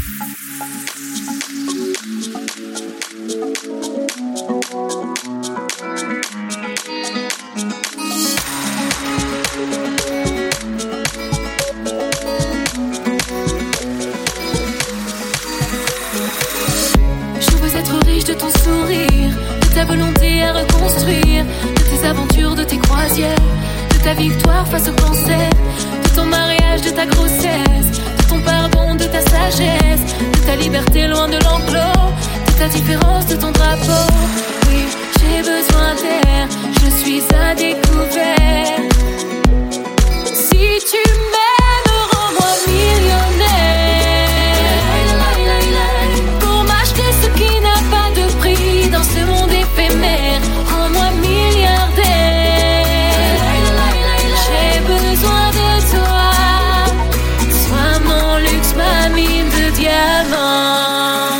De ton sourire, de ta volonté à reconstruire, de tes aventures, de tes croisières, de ta victoire face au cancer, de ton mariage, de ta grossesse, de ton pardon, de ta sagesse, de ta liberté loin de l'enclos, de ta différence, de ton drapeau. Oui, j'ai besoin d'air, je suis à découvert. Si tu m'aimes, rends-moi millionnaire. Ce qui n'a pas de prix dans ce monde éphémère, rends-moi milliardaire. J'ai besoin de toi, sois mon luxe, ma mine de diamants.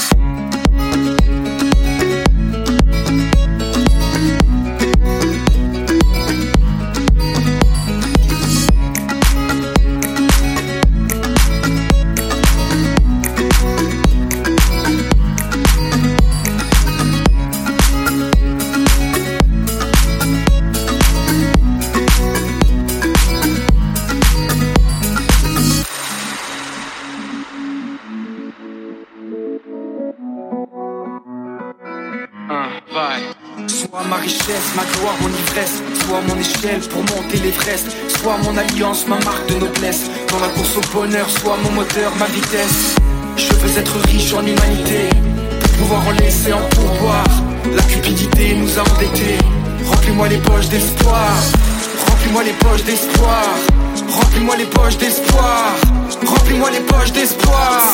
Ma richesse, ma gloire, mon ivresse, sois mon échelle pour monter l'Everest, sois mon alliance, ma marque de noblesse, dans la course au bonheur, sois mon moteur, ma vitesse. Je veux être riche en humanité, pour pouvoir en laisser en pourboire. La cupidité nous a endettés, remplis-moi les poches d'espoir, remplis-moi les poches d'espoir, remplis-moi les poches d'espoir, remplis-moi les poches d'espoir.